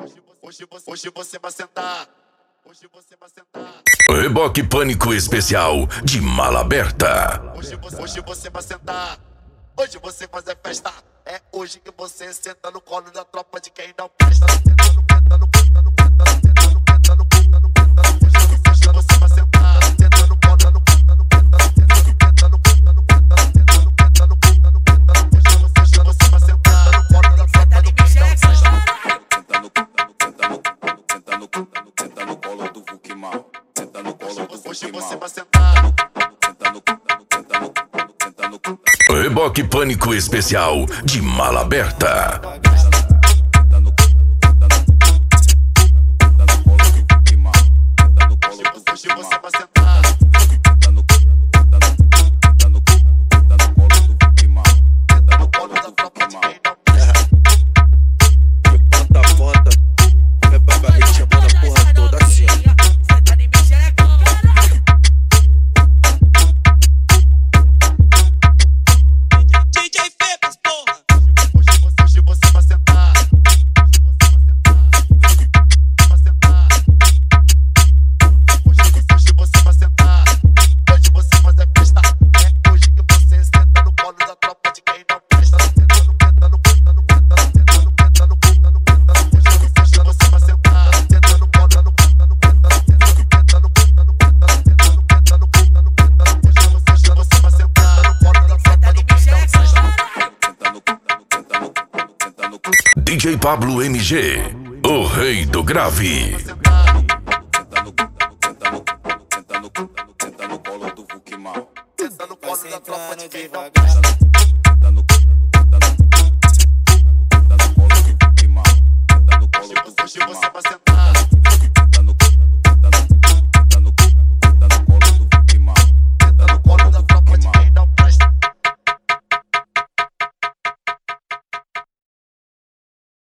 Hoje você vai sentar. Hoje você vai sentar. Reboque Pânico Especial de Mala Aberta. Hoje você vai sentar. Hoje você fazer festa. É hoje que você senta no colo da tropa de quem não presta. Hoje você vai sentar. Senta no colo da Reboque Pânico Especial de Mala Aberta. DJ Pablo MG, o rei do grave. Senta no colo do Hulk mal. Senta no colo da tropa de quem não presta. Hoje você vai sentar.